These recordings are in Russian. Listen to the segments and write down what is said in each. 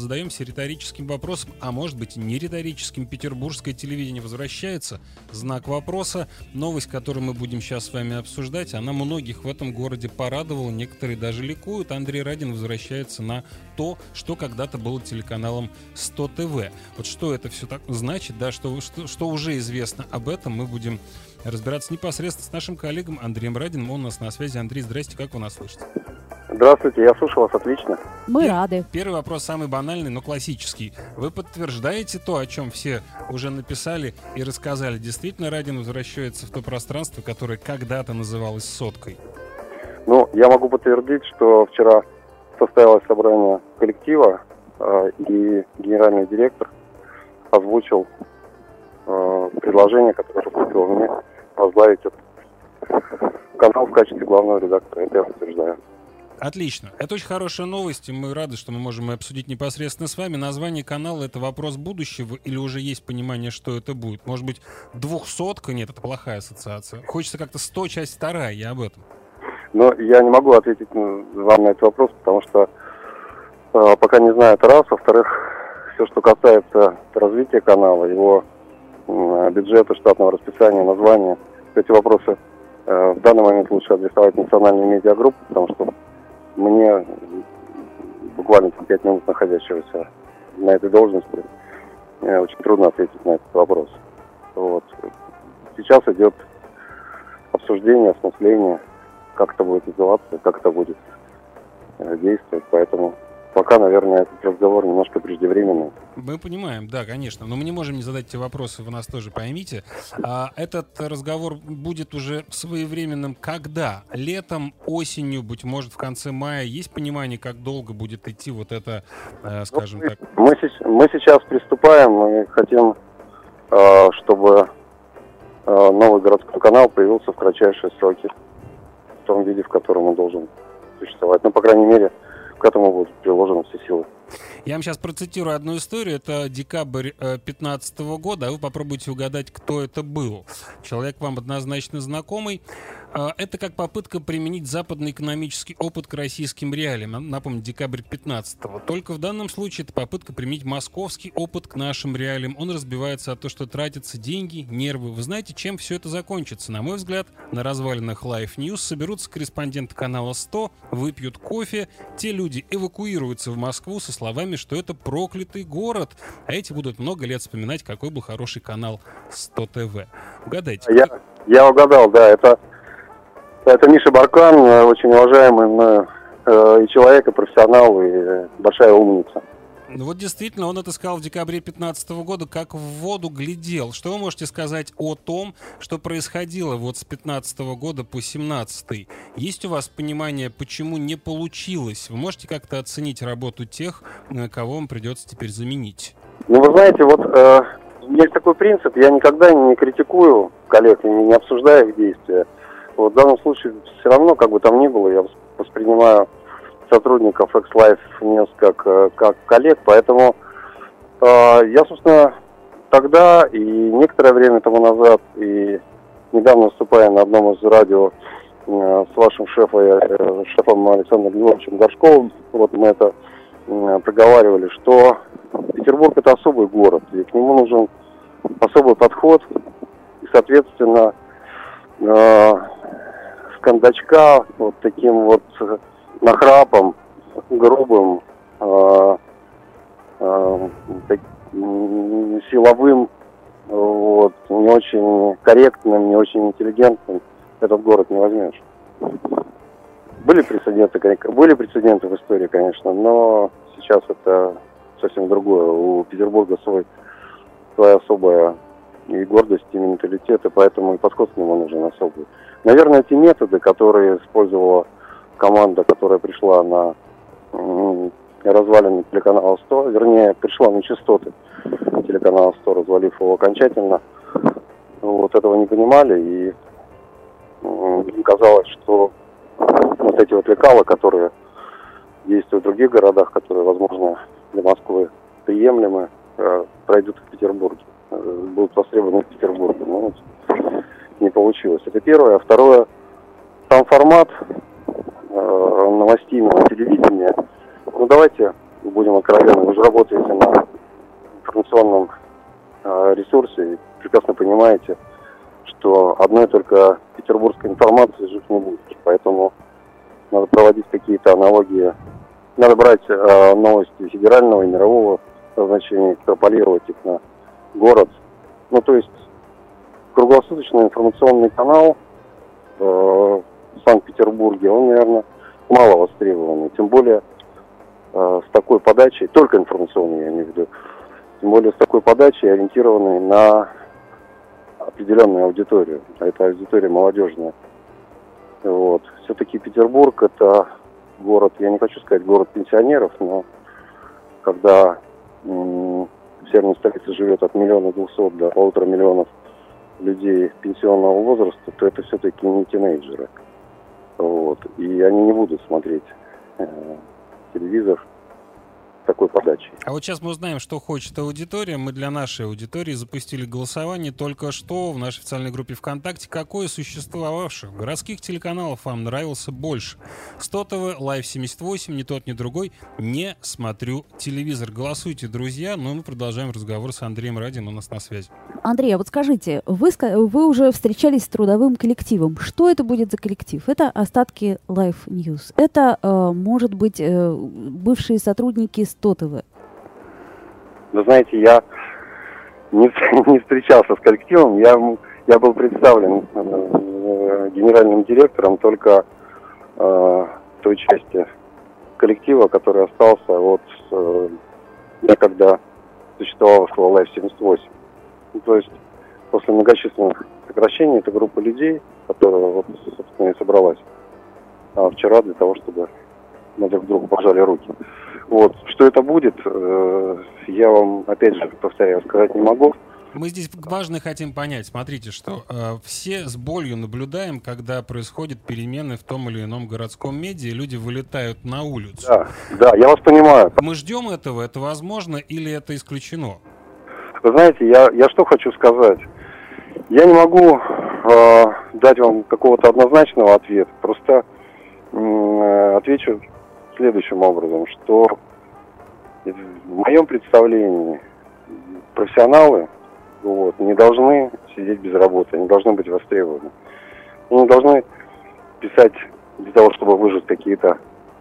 задаемся риторическим вопросом, а может быть и не риторическим. Петербургское телевидение возвращается. Знак вопроса. Новость, которую мы будем сейчас с вами обсуждать, она многих в этом городе порадовала. Некоторые даже ликуют. Андрей Радин возвращается на то, что когда-то было телеканалом 100 ТВ. Вот что это все так значит, да, что уже известно об этом, мы будем разбираться непосредственно с нашим коллегом Андреем Радиным. Он у нас на связи. Андрей, здрасте, как вы нас слышите? Здравствуйте, я слушаю вас отлично. Мы рады. Первый вопрос самый банальный, но классический. Вы подтверждаете то, о чем все уже написали и рассказали? Действительно, Радин возвращается в то пространство, которое когда-то называлось «Соткой»? Ну, я могу подтвердить, что вчера состоялось собрание коллектива, и генеральный директор озвучил предложение, которое поступило мне, возглавить этот канал в качестве главного редактора. Это я подтверждаю. Отлично. Это очень хорошая новость, и мы рады, что мы можем ее обсудить непосредственно с вами. Название канала — это вопрос будущего или уже есть понимание, что это будет? Может быть, 200-ка? Нет, это плохая ассоциация. Хочется как-то 100, часть 2, я об этом. Но я не могу ответить вам на этот вопрос, потому что пока не знаю, это раз. Во-вторых, все, что касается развития канала, его бюджета, штатного расписания, названия, эти вопросы в данный момент лучше адресовать национальной медиагруппе, потому что мне, буквально 5 минут находящегося на этой должности, очень трудно ответить на этот вопрос. Вот. Сейчас идет обсуждение, осмысление, как это будет называться, как это будет действовать, поэтому пока, наверное, этот разговор немножко преждевременный. Мы понимаем, да, конечно, но мы не можем не задать эти вопросы, вы нас тоже поймите. Этот разговор будет уже своевременным когда? Летом, осенью, быть может, в конце мая? Есть понимание, как долго будет идти вот это, скажем так? Мы сейчас приступаем, мы хотим, чтобы новый городской канал появился в кратчайшие сроки, в том виде, в котором он должен существовать. Ну, по крайней мере, к этому будут приложены все силы. Я вам сейчас процитирую одну историю. Это декабрь 2015 года, а вы попробуйте угадать, кто это был. Человек вам однозначно знакомый. Это как попытка применить западный экономический опыт к российским реалиям. Напомню, декабрь 15-го. Только в данном случае это попытка применить московский опыт к нашим реалиям. Он разбивается от того, что тратятся деньги, нервы. Вы знаете, чем все это закончится? На мой взгляд, на развалинах Life News соберутся корреспонденты канала 100, выпьют кофе. Те люди эвакуируются в Москву со словами, что это проклятый город. А эти будут много лет вспоминать, какой был хороший канал 100 ТВ. Угадайте. Я угадал, да. Это Миша Баркан, очень уважаемый мною и человек, и профессионал, и большая умница. Ну вот действительно, он это сказал в декабре 2015 года, как в воду глядел. Что вы можете сказать о том, что происходило вот с 2015 года по 2017? Есть у вас понимание, почему не получилось? Вы можете как-то оценить работу тех, кого вам придется теперь заменить? Ну, вы знаете, вот есть такой принцип, я никогда не критикую коллег, не обсуждаю их действия. Вот в данном случае все равно, как бы там ни было, я воспринимаю сотрудников X-Life News как коллег, поэтому я, собственно, тогда и некоторое время тому назад, и недавно выступая на одном из радио с вашим шефом Александром Георгиевичем Горшковым, вот мы это проговаривали, что Петербург — это особый город, и к нему нужен особый подход, и, соответственно, с кондачка вот таким вот нахрапом, грубым, силовым, вот, не очень корректным, не очень интеллигентным этот город не возьмешь. Были прецеденты в истории, конечно, но сейчас это совсем другое. У Петербурга своя особая и гордость, и менталитет, и поэтому и подход к нему нужен особый. Наверное, те методы, которые использовала команда, которая пришла на развалины телеканала 100, вернее, пришла на частоты телеканала 100, развалив его окончательно, вот этого не понимали, и им казалось, что вот эти вот лекала, которые действуют в других городах, которые, возможно, для Москвы приемлемы, пройдут в Петербурге, будут востребованы в Петербурге. Но вот не получилось. Это первое. А второе, сам формат новостейного телевидения, ну давайте будем откровенны, уже же работаете на информационном ресурсе и прекрасно понимаете, что одной только петербургской информации жить не будет. Поэтому надо проводить какие-то аналогии. Надо брать новости федерального и мирового значения, экстраполировать их на город. Ну, то есть круглосуточный информационный канал в Санкт-Петербурге, он, наверное, мало востребованный. Тем более с такой подачей, только информационной, я имею в виду, тем более с такой подачей, ориентированной на определенную аудиторию. А это аудитория молодежная. Вот. Все-таки Петербург — это город, я не хочу сказать город пенсионеров, но когда в северной столице живет от 1 200 000 до 1,5 миллиона людей пенсионного возраста, то это все-таки не тинейджеры. Вот. И они не будут смотреть телевизор такой подачей. А вот сейчас мы узнаем, что хочет аудитория. Мы для нашей аудитории запустили голосование только что в нашей официальной группе ВКонтакте. Какой из существовавших городских телеканалов вам нравился больше? 100 ТВ, Лайв 78, ни тот, ни другой. Не смотрю телевизор. Голосуйте, друзья. Но мы продолжаем разговор с Андреем Радиным. Он у нас на связи. Андрей, а вот скажите, вы уже встречались с трудовым коллективом. Что это будет за коллектив? Это остатки Live News. Это, может быть, бывшие сотрудники 100 ТВ. Вы знаете, я не встречался с коллективом. Я был представлен генеральным директором только той части коллектива, который остался от некогда существовавшего Live 78. То есть после многочисленных сокращений эта группа людей, которая, вот, собственно, и собралась вчера для того, чтобы мы друг другу пожали руки. Вот. Что это будет, я вам, опять же, повторяю, сказать не могу. Мы здесь важно хотим понять. Смотрите, что все с болью наблюдаем, когда происходят перемены в том или ином городском медиа, люди вылетают на улицу. Да, я вас понимаю. Мы ждем этого, это возможно или это исключено? Вы знаете, я что хочу сказать. Я не могу дать вам какого-то однозначного ответа. Просто отвечу следующим образом, что в моем представлении профессионалы не должны сидеть без работы, они должны быть востребованы. Они не должны писать для того, чтобы выжить какие-то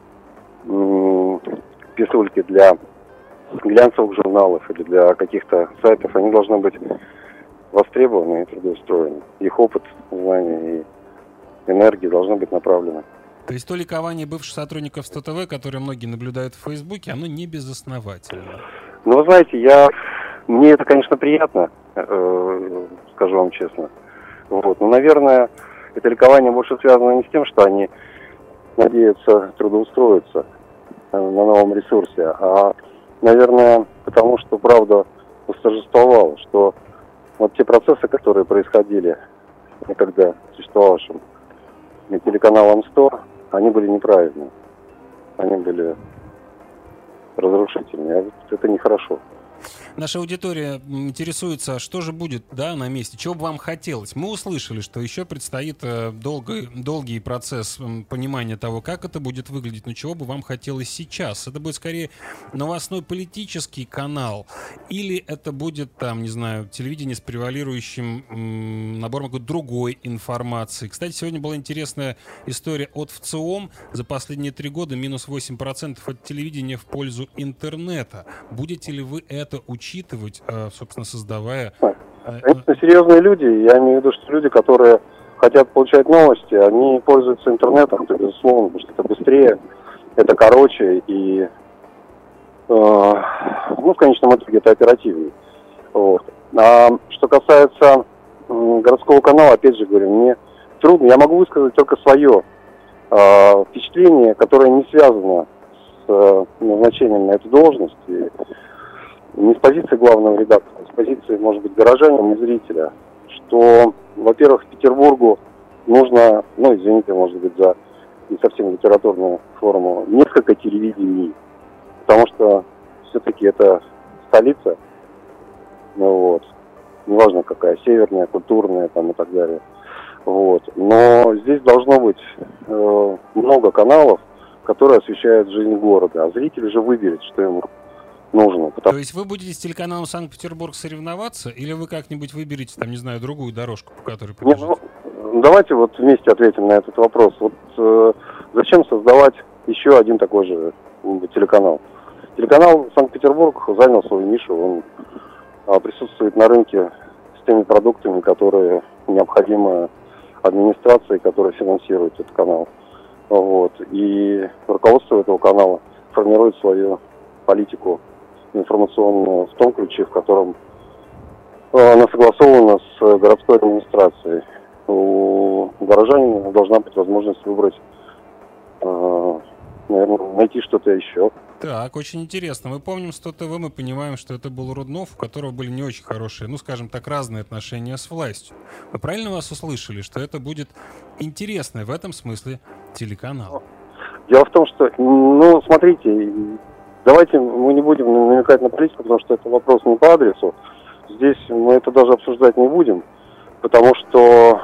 писульки для глянцевых журналов или для каких-то сайтов. Они должны быть востребованы и трудоустроены. Их опыт, знания и энергия должны быть направлены. То есть то ликование бывших сотрудников 100 ТВ, которое многие наблюдают в Фейсбуке, оно не безосновательно? Ну, вы знаете, мне это, конечно, приятно, скажу вам честно. Вот. Но, наверное, это ликование больше связано не с тем, что они надеются трудоустроиться на новом ресурсе, а, наверное, потому что правда восторжествовала, что вот те процессы, которые происходили некогда существовавшим телеканалом 100, они были неправильные, они были разрушительные, а это нехорошо. Наша аудитория интересуется, что же будет, на месте, чего бы вам хотелось. Мы услышали, что еще предстоит долгий процесс понимания того, как это будет выглядеть, но чего бы вам хотелось сейчас. Это будет скорее новостной политический канал, или это будет, телевидение с превалирующим набором какой-то другой информации. Кстати, сегодня была интересная история от ВЦИОМ. За последние 3 года минус 8% от телевидения в пользу интернета. Будете ли вы это учитывать, собственно, создавая... Конечно, серьезные люди, я имею в виду, что люди, которые хотят получать новости, они пользуются интернетом, это безусловно, потому что это быстрее, это короче и, в конечном итоге это оперативнее. Вот. А что касается городского канала, опять же говорю, мне трудно, я могу высказать только свое впечатление, которое не связано с назначением на эту должность, не с позиции главного редактора, а с позиции, может быть, горожанина и зрителя, что, во-первых, Петербургу нужно, извините, может быть, за не совсем литературную форму, несколько телевидений, потому что все-таки это столица, неважно какая, северная, культурная и так далее. Но здесь должно быть много каналов, которые освещают жизнь города, а зритель же выберет, что ему нужно. То есть вы будете с телеканалом Санкт-Петербург соревноваться, или вы как-нибудь выберете, там, не знаю, другую дорожку, по которой побежите? Давайте вот вместе ответим на этот вопрос. Вот зачем создавать еще один такой же телеканал? Телеканал Санкт-Петербург занял свою нишу, он присутствует на рынке с теми продуктами, которые необходимы администрации, которая финансирует этот канал. Вот. И руководство этого канала формирует свою политику информационную в том ключе, в котором она согласована с городской администрацией. У горожанина должна быть возможность выбрать, наверное, найти что-то еще. Так, очень интересно. Мы помним 100 ТВ, мы понимаем, что это был Руднов, у которого были не очень хорошие, ну, скажем так, разные отношения с властью. Мы правильно вас услышали, что это будет интересный в этом смысле телеканал? Дело в том, что, смотрите, давайте мы не будем намекать на политику, потому что это вопрос не по адресу. Здесь мы это даже обсуждать не будем, потому что,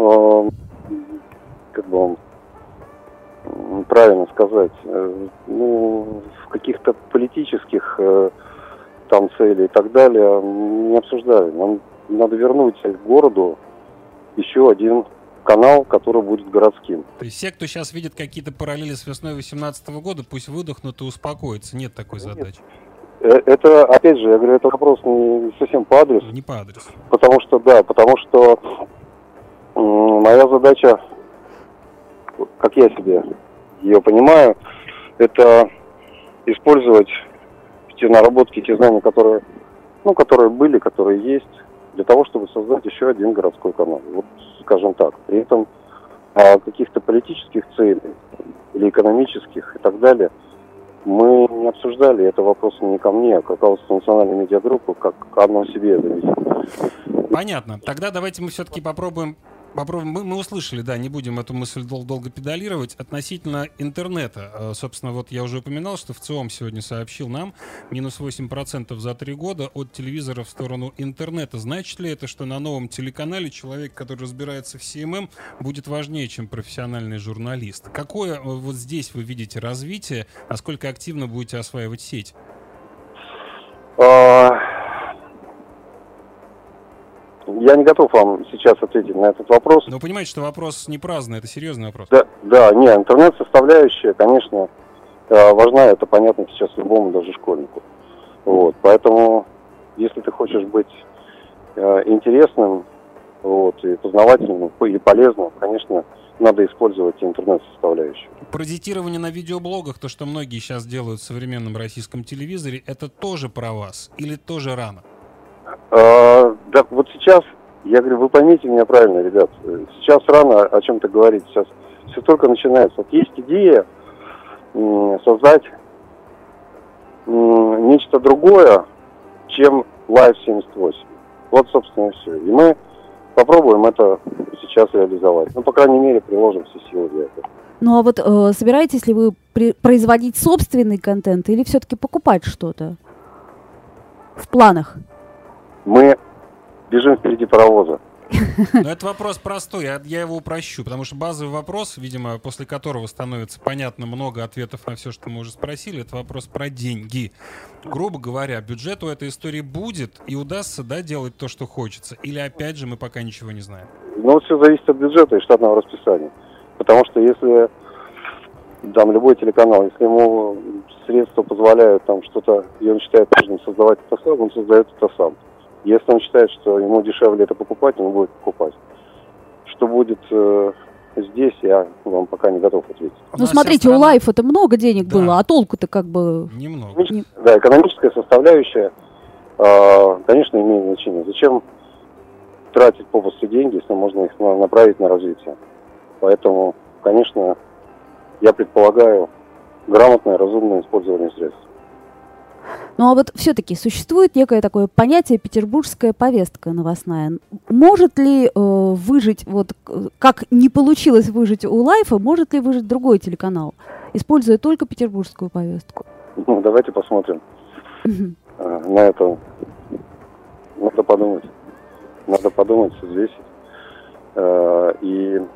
правильно сказать, в каких-то политических там целей и так далее не обсуждаем. Нам надо вернуть к городу еще один канал, который будет городским. То есть все, кто сейчас видит какие-то параллели с весной 2018 года, пусть выдохнут и успокоятся. Нет такой задачи. Это, опять же, я говорю, это вопрос не совсем по адресу. Не по адресу. Потому что моя задача, как я себе ее понимаю, это использовать те наработки, те знания, которые были, которые есть, для того, чтобы создать еще один городской канал. Вот, скажем так. При этом каких-то политических целей или экономических и так далее мы не обсуждали. Это вопрос не ко мне, а к руководству национальной медиагруппы, как оно себе зависит. Понятно. Тогда давайте мы все-таки попробуем. Мы услышали, да, не будем эту мысль долго педалировать. Относительно интернета, собственно, вот я уже упоминал, что ВЦИОМ сегодня сообщил нам минус 8% за 3 года от телевизора в сторону интернета. Значит ли это, что на новом телеканале человек, который разбирается в CMM, будет важнее, чем профессиональный журналист? Какое вот здесь вы видите развитие? Насколько активно будете осваивать сеть? Я не готов вам сейчас ответить на этот вопрос. Но вы понимаете, что вопрос не праздный, это серьезный вопрос. Да, интернет-составляющая, конечно, важна, это понятно сейчас любому, даже школьнику. Вот, поэтому, если ты хочешь быть интересным, и познавательным, и полезным, конечно, надо использовать интернет-составляющую. Паразитирование на видеоблогах, то, что многие сейчас делают в современном российском телевизоре, это тоже про вас или тоже рано? Да, вот сейчас, я говорю, вы поймите меня правильно, ребят, сейчас рано о чем-то говорить, сейчас все только начинается. Вот есть идея создать нечто другое, чем Live 78. Вот, собственно, и все. И мы попробуем это сейчас реализовать. По крайней мере, приложим все силы для этого. Ну, а вот собираетесь ли вы производить собственный контент или все-таки покупать что-то в планах? Мы бежим впереди паровоза. Но это вопрос простой, я его упрощу, потому что базовый вопрос, видимо, после которого становится понятно много ответов на все, что мы уже спросили, это вопрос про деньги. Грубо говоря, бюджет у этой истории будет и удастся, да, делать то, что хочется? Или опять же мы пока ничего не знаем? Все зависит от бюджета и штатного расписания. Потому что если любой телеканал, если ему средства позволяют что-то, и он считает нужным создавать это сам, он создает это сам. Если он считает, что ему дешевле это покупать, он будет покупать. Что будет здесь, я вам пока не готов ответить. Смотрите, у Лайфа-то много денег было, а толку-то как бы... Немного. Да, экономическая составляющая, конечно, имеет значение. Зачем тратить попусту деньги, если можно их направить на развитие? Поэтому, конечно, я предполагаю грамотное, разумное использование средств. Ну а вот все-таки существует некое такое понятие петербургская повестка новостная. Может ли выжить, вот как не получилось выжить у Лайфа, может ли выжить другой телеканал, используя только петербургскую повестку? Давайте посмотрим. На это надо подумать. Надо подумать, взвесить и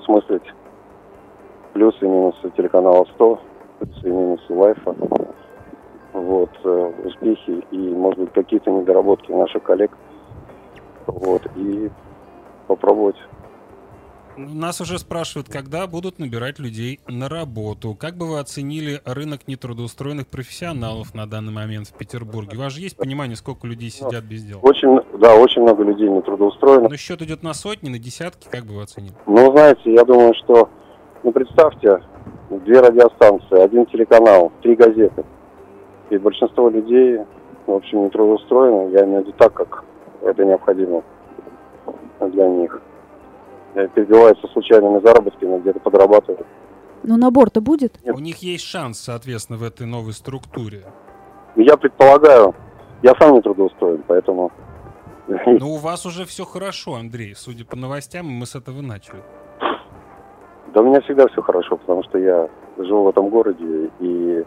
осмыслить плюсы и минусы телеканала 100, плюсы и минусы Лайфа. вот, успехи и, может быть, какие-то недоработки наших коллег, вот, и попробовать. Нас уже спрашивают, когда будут набирать людей на работу. Как бы вы оценили рынок нетрудоустроенных профессионалов на данный момент в Петербурге? У вас же есть понимание, сколько людей сидят без дела? Очень много людей нетрудоустроено. Но счет идет на сотни, на десятки, как бы вы оценили? Ну, знаете, я думаю, что, представьте, 2 радиостанции, 1 телеканал, 3 газеты. И большинство людей, в общем, нетрудоустроено. Я имею в виду так, как это необходимо для них. Перебиваются случайными заработками, где-то подрабатывают. Но набор-то будет? Нет. У них есть шанс, соответственно, в этой новой структуре. Я предполагаю, я сам не трудоустроен, поэтому... Но у вас уже все хорошо, Андрей. Судя по новостям, мы с этого начали. Да у меня всегда все хорошо, потому что я живу в этом городе и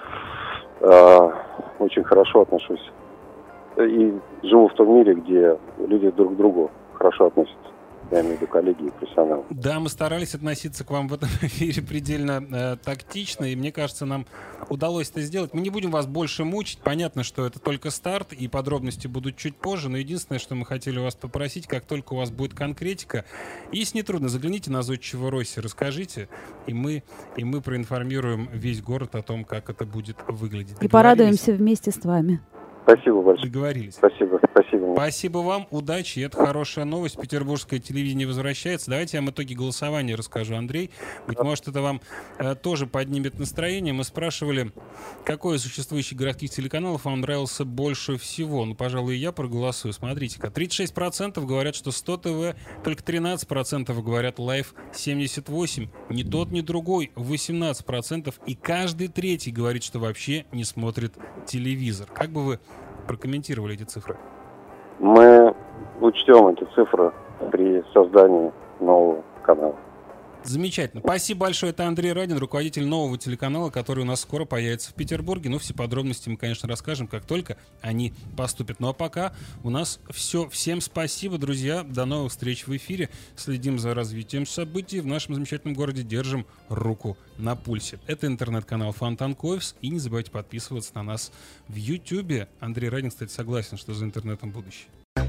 очень хорошо отношусь. И живу в том мире, где люди друг к другу хорошо относятся. Я имею в виду коллеги и профессионалы. Да, мы старались относиться к вам в этом эфире предельно тактично, и мне кажется, нам удалось это сделать. Мы не будем вас больше мучить. Понятно, что это только старт, и подробности будут чуть позже, но единственное, что мы хотели вас попросить, как только у вас будет конкретика, если не трудно, загляните на Зодчего Росси, расскажите, и мы проинформируем весь город о том, как это будет выглядеть. И порадуемся вместе с вами. Спасибо большое. Договорились. Спасибо. Спасибо вам, удачи, это хорошая новость. Петербургское телевидение возвращается. Давайте я вам итоги голосования расскажу, Андрей. Быть может, это вам тоже поднимет настроение. Мы спрашивали, какой из существующих городских телеканалов вам нравился больше всего. Ну, пожалуй, я проголосую. Смотрите-ка, 36% говорят, что 100 ТВ, только 13% говорят Live 78. Ни тот, ни другой 18%. И каждый третий говорит, что вообще не смотрит телевизор. Как бы вы прокомментировали эти цифры? Мы учтем эти цифры при создании нового канала. Замечательно. Спасибо большое. Это Андрей Радин, руководитель нового телеканала, который у нас скоро появится в Петербурге. Ну, все подробности мы, конечно, расскажем, как только они поступят. Ну, а пока у нас все. Всем спасибо, друзья. До новых встреч в эфире. Следим за развитием событий в нашем замечательном городе. Держим руку на пульсе. Это интернет-канал Фонтан Коевс. И не забывайте подписываться на нас в Ютьюбе. Андрей Радин, кстати, согласен, что за интернетом будущее.